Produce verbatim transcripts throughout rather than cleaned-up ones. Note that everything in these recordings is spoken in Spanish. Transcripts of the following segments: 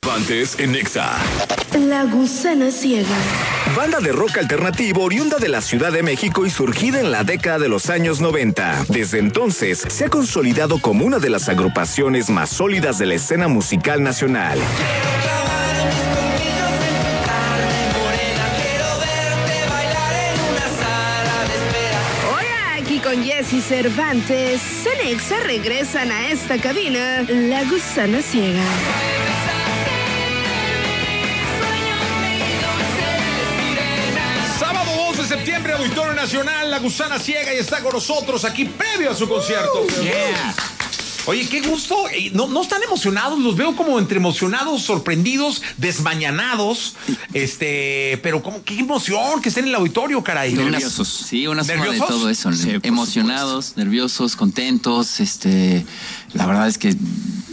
Cervantes en Nexa. La Gusana Ciega. Banda de rock alternativo oriunda de la Ciudad de México y surgida en la década de los años noventa. Desde entonces, se ha consolidado como una de las agrupaciones más sólidas de la escena musical nacional. Con Jessy Cervantes, en Nexa regresan a esta cabina, La Gusana Ciega. Sábado dos de septiembre, Auditorio Nacional, La Gusana Ciega, y está con nosotros aquí previo a su concierto. Uh, yeah. Oye, qué gusto. ¿No, no están emocionados? Los veo como entre emocionados, sorprendidos, desmañanados. Este, pero como qué emoción que estén en el auditorio, caray. Nerviosos. Sí, una suma de todo eso. Sí, emocionados, supuesto. nerviosos, contentos. Este, la verdad es que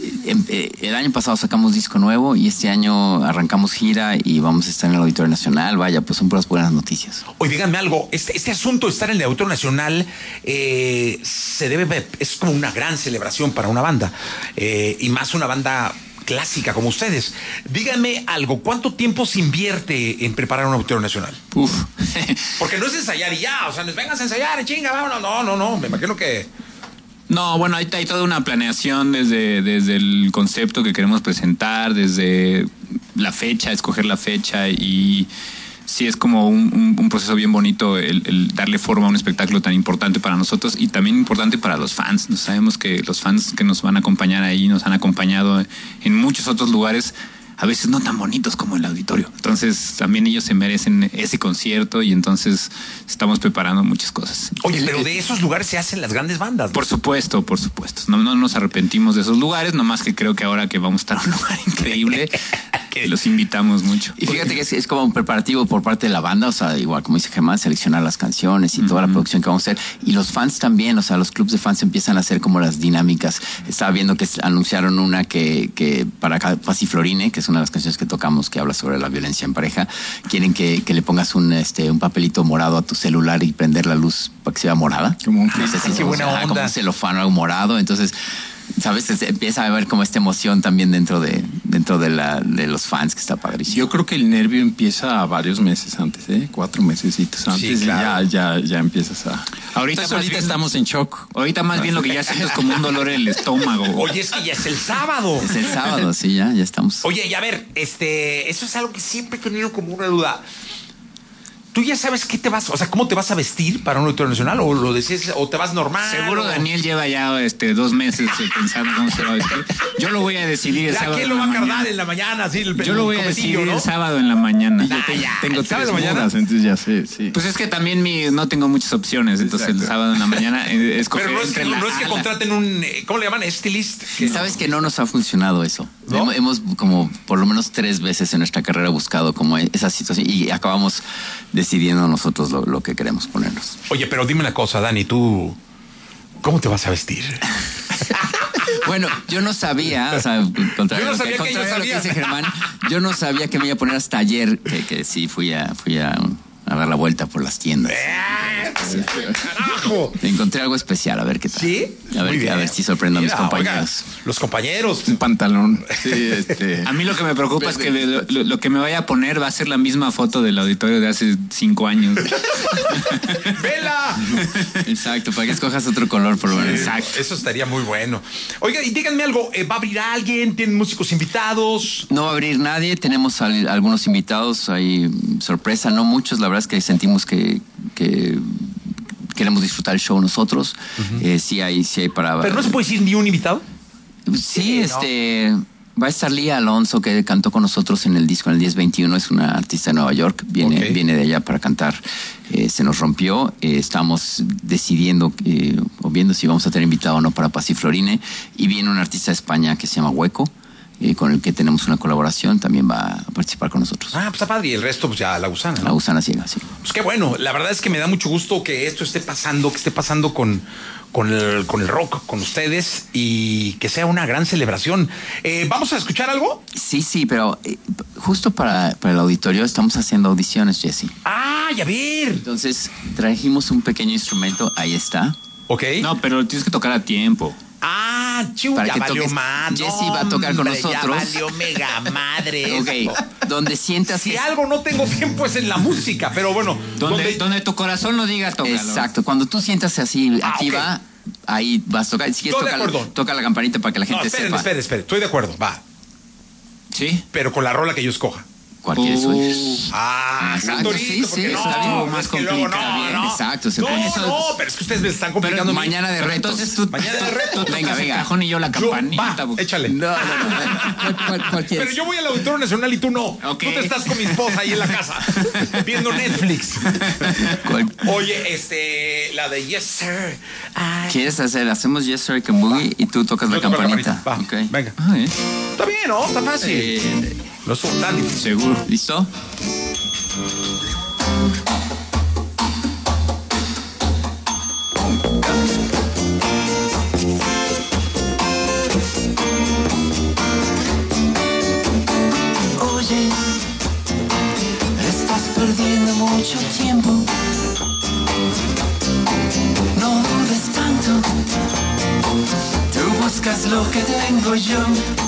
el año pasado sacamos disco nuevo y este año arrancamos gira y vamos a estar en el Auditorio Nacional. Vaya, pues son puras buenas noticias. Oye, díganme algo. Este, este asunto de estar en el Auditorio Nacional eh, se debe, es como una gran celebración para una banda eh, y más una banda clásica como ustedes. Díganme algo, ¿cuánto tiempo se invierte en preparar un Auditorio Nacional? Uf. Porque no es ensayar y ya, o sea, nos vengas a ensayar, chinga, vámonos. No, no, no, me imagino que... No, bueno, hay, hay toda una planeación desde, desde el concepto que queremos presentar, desde la fecha, escoger la fecha, y sí es como un, un, un proceso bien bonito el, el darle forma a un espectáculo tan importante para nosotros y también importante para los fans. Nos sabemos que los fans que nos van a acompañar ahí nos han acompañado en muchos otros lugares, a veces no tan bonitos como el auditorio. Entonces también ellos se merecen ese concierto y entonces estamos preparando muchas cosas. Oye, pero de esos lugares se hacen las grandes bandas, ¿no? Por supuesto, por supuesto. No, no nos arrepentimos de esos lugares, nomás que creo que ahora que vamos a estar en un lugar increíble, que los invitamos mucho. Y fíjate que es, es como un preparativo por parte de la banda, o sea, igual como dice Germán, seleccionar las canciones y uh-huh. toda la producción que vamos a hacer. Y los fans también, o sea, los clubs de fans empiezan a hacer como las dinámicas. Estaba viendo que anunciaron una que, que para Pasiflorine, que es una de las canciones que tocamos que habla sobre la violencia en pareja, quieren que, que le pongas un este un papelito morado a tu celular y prender la luz para que sea morada. Como un no sé si qué buena ah, onda. Como un celofán o algo morado. Entonces, ¿sabes? Se empieza a ver como esta emoción también dentro de dentro de la de los fans, que está padrísimo. Yo creo que el nervio empieza varios meses antes, ¿eh? Cuatro mesecitos antes. Sí, claro. y ya, ya, ya empiezas a... Ahorita, Entonces, ahorita bien, estamos en shock. Ahorita más bien lo que ya siento es como un dolor en el estómago. Oye, es que ya es el sábado. Es el sábado, sí, ya, ya estamos. Oye, y a ver, este, eso es algo que siempre he tenido como una duda. ¿Tú ya sabes qué te vas, o sea, cómo te vas a vestir para un auditorio nacional? ¿O lo decís, o te vas normal? Seguro o... Daniel lleva ya este, dos meses pensando cómo se va a vestir. Yo lo voy a decidir el ya, sábado. ¿Quién lo va a cargar en la mañana? Así, el, Yo lo voy a decidir, ¿no?, el sábado en la mañana. Yo tengo, ya, tengo el tres mañana. mudas, entonces ya sé, sí. Pues es que también mi, no tengo muchas opciones, entonces Exacto. el sábado en la mañana eh, escoger Pero no es, entre que, la no es que contraten un, ¿cómo le llaman? Estilist. Que Sabes no. que no nos ha funcionado eso. ¿No? Hemos como por lo menos tres veces en nuestra carrera buscado como esa situación y acabamos decidiendo nosotros Lo, lo que queremos ponernos. Oye, pero dime una cosa, Dani, tú, ¿cómo te vas a vestir? Bueno, yo no sabía, o sea, contrario, yo no sabía que, que contrario a lo que sabían. dice Germán, yo no sabía que me iba a poner hasta ayer, que, que sí fui a, fui a, a dar la vuelta por las tiendas. ¡Eh! ¡Carajo! Encontré algo especial, a ver qué tal. ¿Sí? A ver, a ver si sorprendo Mira, a mis compañeros. Oiga, los compañeros. Un pantalón. Sí, este. A mí lo que me preocupa es que lo, lo, lo que me vaya a poner va a ser la misma foto del auditorio de hace cinco años. ¡Vela! Exacto, para que escojas otro color por lo menos. Exacto. Eso estaría muy bueno. Oiga, y díganme algo, ¿va a abrir alguien? ¿Tienen músicos invitados? No va a abrir nadie, tenemos al, algunos invitados, hay sorpresa, no muchos, la verdad es que sentimos que, que queremos disfrutar el show nosotros. Uh-huh. eh, sí hay, sí hay para... ¿Pero no se puede decir ni un invitado? Sí, sí este... ¿no? Va a estar Lía Alonso, que cantó con nosotros en el disco en el diez veintiuno, es una artista de Nueva York, viene, okay. viene de allá para cantar. Eh, se nos rompió, eh, estamos decidiendo eh, o viendo si vamos a tener invitado o no para Pasiflorine, y viene un artista de España que se llama Hueco, eh, con el que tenemos una colaboración, también va a participar con nosotros. Ah, pues está padre, y el resto pues ya La Gusana, ¿no? La Gusana Ciega, sí. Pues qué bueno, la verdad es que me da mucho gusto que esto esté pasando, que esté pasando con... Con el, con el rock, con ustedes, y que sea una gran celebración. Eh, ¿Vamos a escuchar algo? Sí, sí, pero eh, justo para, para el auditorio estamos haciendo audiciones, Jesse. ¡Ah, ya ver! Entonces trajimos un pequeño instrumento, ahí está. Ok. No, pero tienes que tocar a tiempo. Ah, Ah, chu, para ya que valió toques. más. Jesse No, va a tocar con hombre, nosotros. Ya valió mega madre. Ok, donde sientas Si que... algo no tengo tiempo es en la música, pero bueno. Donde, donde- donde tu corazón lo diga, tócalo. Exacto, cuando tú sientas así Ah, activa, ahí vas a tocar. Si quieres, Estoy de toca, acuerdo. toca la campanita para que la No, gente esperen, sepa. esperen, esperen. Estoy de acuerdo, va. Sí. Pero con la rola que yo escoja. ¿Cuál quieres Uh, oír? Ah, Exacto, Cantorito, sí, porque sí, no, está bien, es más que luego complicado, no, bien, no. exacto, se no, pone- no, pero es que ustedes me están Pero complicando. mi- mañana de Pero retos. entonces tú, Mañana de tú- reto. tú tocas Venga, el venga. cajón y yo la Yo- campanita. va, porque- échale. No, no, no. ¿Cuál, cuál, cuál quieres? Pero yo voy al Auditorio Nacional y tú no. Ok. Tú te estás con mi esposa ahí en la casa, viendo Netflix. ¿Cuál? Oye, este, la de Yes Sir. Ay. ¿Quieres hacer? Hacemos Yes Sir Can Boogie y tú tocas Yo la toco la campanita. campanita, va, Ok. venga. Ah, eh. Está bien, ¿no? Está fácil. Eh, No es tan difícil. Seguro. ¿Listo? Oye, estás perdiendo mucho tiempo. No dudes tanto. Tú buscas lo que tengo yo.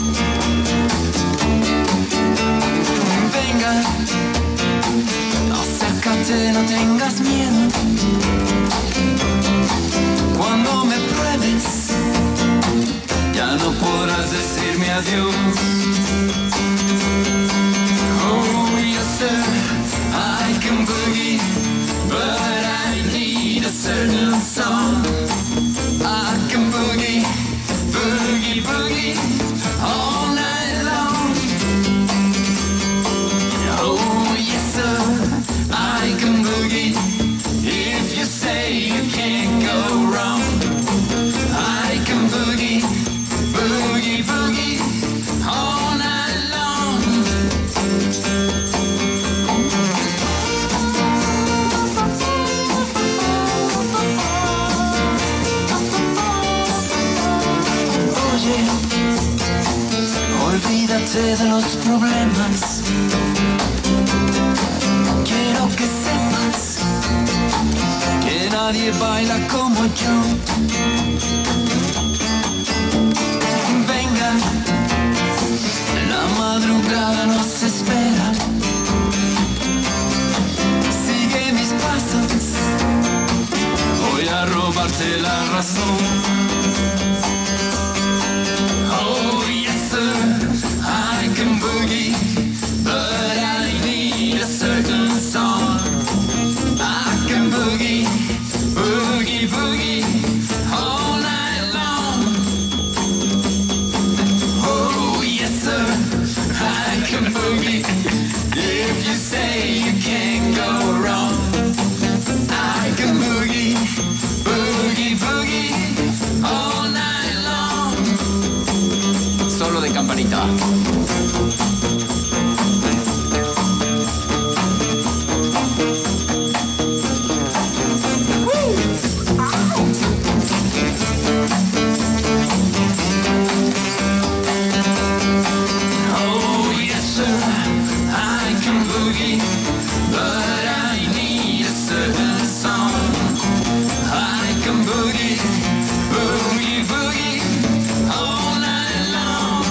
Venga, acércate, no tengas miedo. Cuando me pruebes, ya no podrás decirme adiós. Oh, yes, sir, I can boogie, but I need a certain song. I can boogie, boogie, boogie, all night long. Oh, yes, sir, I can boogie, if you say you can't go wrong. I can boogie, boogie, boogie, all night long. Oye, olvídate de los problemas. Quiero que sepas que nadie baila como yo. Venga, la madrugada nos espera. Sigue mis pasos, voy a robarte la razón. Oh, yes, sir, I can boogie, but I need a certain song. I can boogie, boogie, boogie, all night long. Oh, yes, sir, I can boogie, if you say you can't go wrong. I can boogie, boogie, boogie, all night long. Solo de campanita. Oh, yes, sir, I can boogie, but I need a certain song. I can boogie, boogie, boogie, all night long.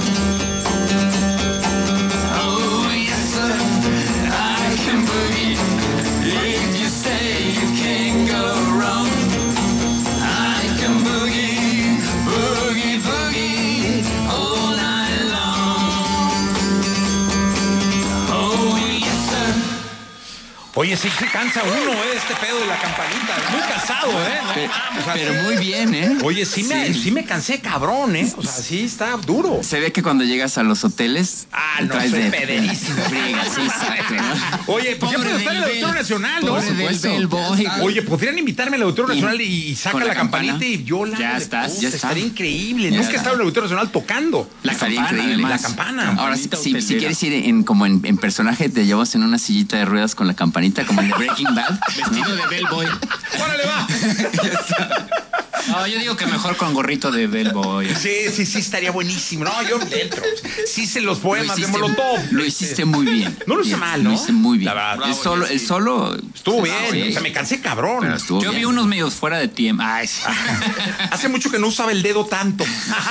Oh, yes, sir, I can boogie, if you say you can't go wrong. I can boogie, boogie, boogie, all night long. Oh, yes, sir. Oye, sí se cansa uno, ¿eh? Este pedo de la campanita. Muy cansado, ¿eh? No, Pe- o sea, Pero muy bien, ¿eh? Oye, sí, Me, sí me cansé, cabrón, ¿eh? O sea, sí está duro. Se ve que cuando llegas a los hoteles. Ah, te no, traes soy de pederísimo. friega, sí, exacto, ¿no? Oye, pues ya Pobre puedo estar en el del Auditorio Bell. Nacional, ¿no? Por Pobre del supuesto. Bellboy. Oye, podrían invitarme al Auditorio Y- Nacional y, y saca con la, la campanita campana. y yo la. Ya le estás, puse, ya está. Estaría increíble. Ya Nunca he está. estado en el Auditorio Nacional tocando. La Estaría campana, increíble. además. La campana. Ahora, si, Campanita si, si hotelera. quieres ir en, como en, en personaje, te llevas en una sillita de ruedas con la campanita, como en The Breaking Bad. Vestido de bellboy. ¡Órale, va! No, yo digo que mejor con gorrito de Bellboy. Sí, sí, sí, estaría buenísimo. No, yo dentro. Sí sé los poemas de Molotov. Lo hiciste muy bien. No lo hice bien, mal, ¿no? Lo hice muy bien. La verdad, el, bravo, solo, sí. el solo... Estuvo bien. Sí. O sea, me cansé cabrón. Pero estuvo Yo bien. vi unos medios fuera de tiempo. Ay, sí. Hace mucho que no usaba el dedo tanto.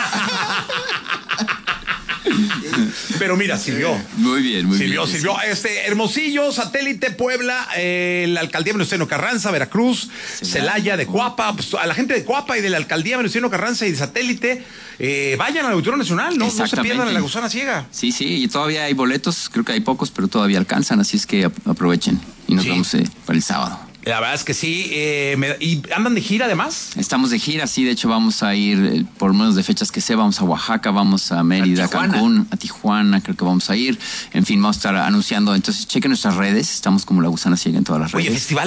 Pero mira, sirvió. Muy bien, muy Sirvió, bien. sirvió. Este, Hermosillo, Satélite, Puebla, eh, la alcaldía Venustiano Carranza, Veracruz, Celaya, de Coapa. Pues, a la gente de Coapa y de la alcaldía Venustiano Carranza y de Satélite, eh, vayan al Auditorio Nacional, ¿no? No se Exactamente. pierdan la Gusana Ciega. Sí, sí, y todavía hay boletos, creo que hay pocos, pero todavía alcanzan, así es que ap- aprovechen. Y nos Sí. vemos eh, para el sábado. La verdad es que sí. Eh, me- ¿Y andan de gira además? Estamos de gira, sí, de hecho vamos a ir, eh, por lo menos de fechas que sé, vamos a Oaxaca, vamos a Mérida, A Tijuana. Cancún, a Tijuana, creo que vamos a ir. En fin, vamos a estar anunciando, entonces chequen nuestras redes, estamos como La Gusana Ciega en todas las redes. Oye, festival